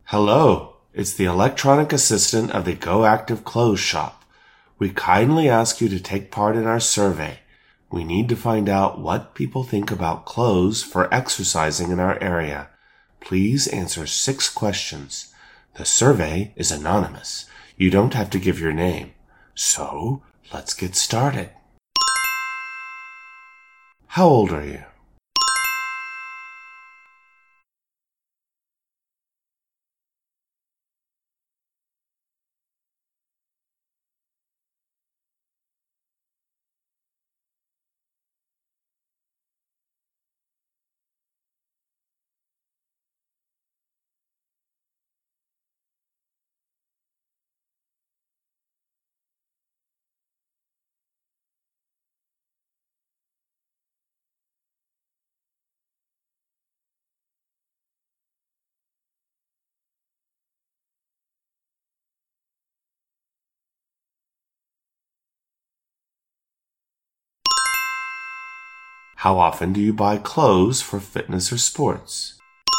Hello, it's the electronic assistant of the Go Active Clothes Shop. We kindly ask you to take part in our survey. We need to find out what people think about clothes for exercising in our area. Please answer 6 questions. The survey is anonymous. You don't have to give your name. So, let's get started. How old are you? How often do you buy clothes for fitness or sports?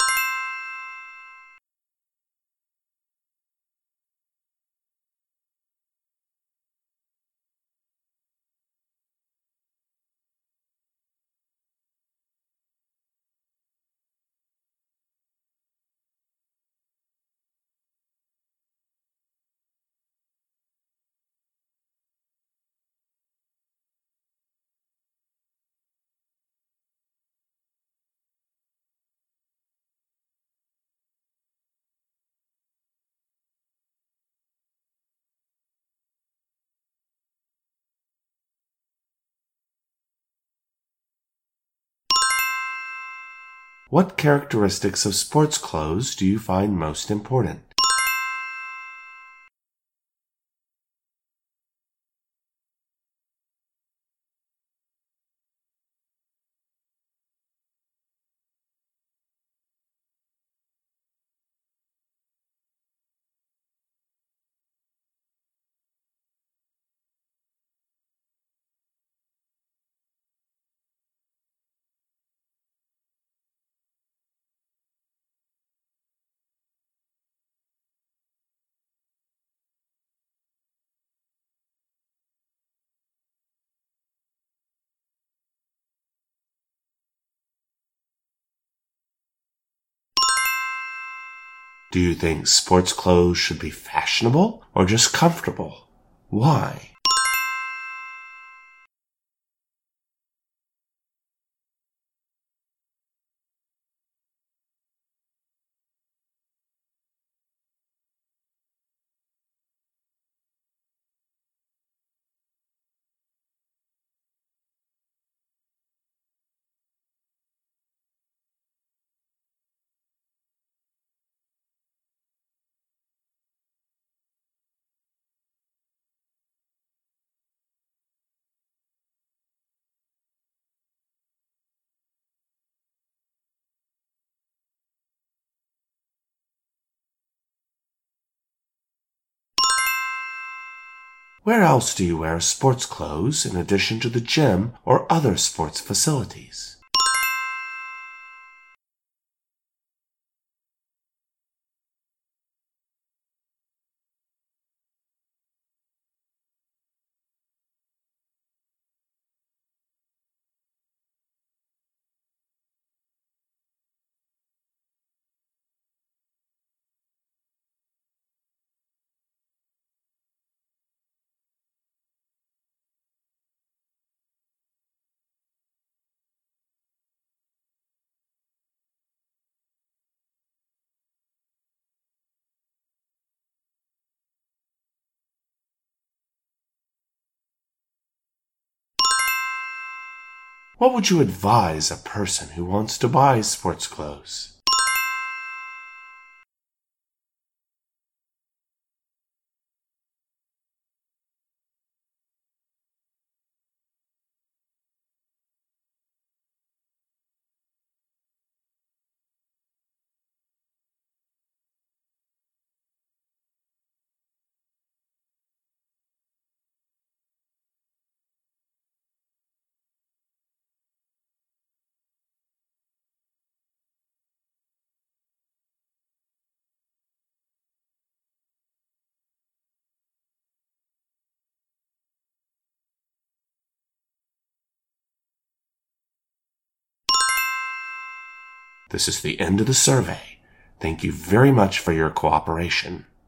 What characteristics of sports clothes do you find most important? Do you think sports clothes should be fashionable or just comfortable? Why? Where else do you wear sports clothes in addition to the gym or other sports facilities? What would you advise a person who wants to buy sports clothes? This is the end of the survey. Thank you very much for your cooperation.